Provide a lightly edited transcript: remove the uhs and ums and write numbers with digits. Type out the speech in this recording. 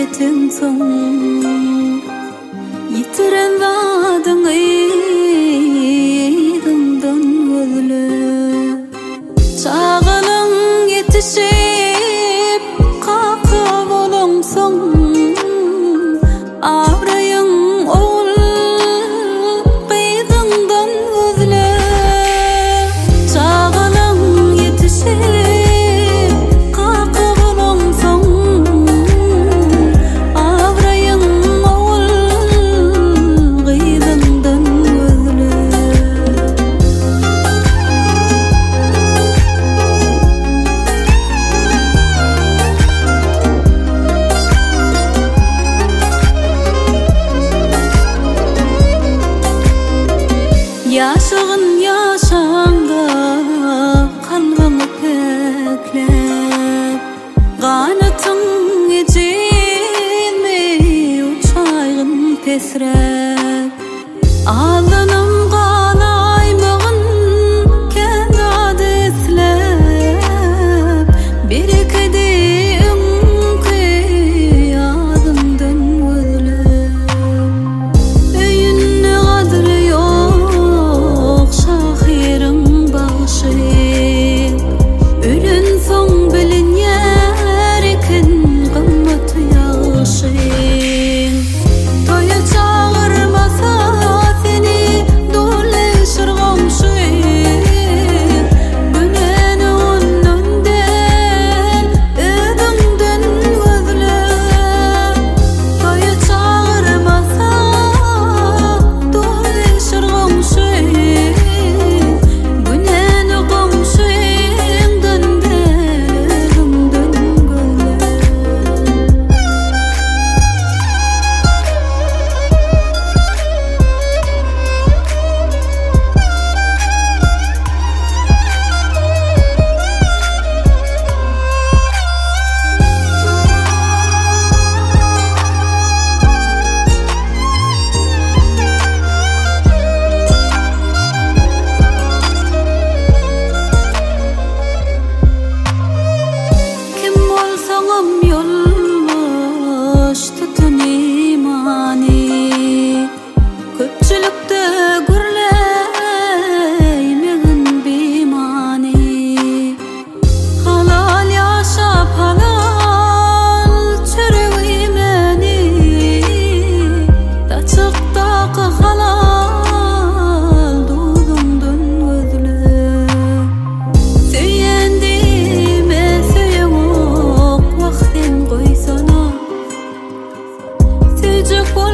yetim soň yitiren zadyň ýygyňdan gözle çağanyň yetişip kakı bolongsoň awraýyň ogul gyzyňdan gözle çağanyň yetişip kakı bolongsoň awraýyň ogul gyzyňdan gözle Yaşagyn yaşanga kalbyňy peklep ganatyň ejilmi uçaýgyn pesrep aldanam galaýmagyn kendade eslep birikidi üňki ýadymdan gözlep öýünne gadry ýok şahyryň bagyşy ölen soň bilinýär eken gymmaty ýaşy toýa çağırmasa seni dole şırgamşy döneni onundan ödüňden gözle toýa çağırmasa dole şırgamşy döneni gomşyňdan ödüňden gözle Kim bolsaňam ýolbaş tutun imany köpçülikde gürleýmegin bimany halal ýaşap halal çöregimeni taçykdaky halal duýgumdan gözle Söýendime söýeňok wagtyn goýsana Söýjek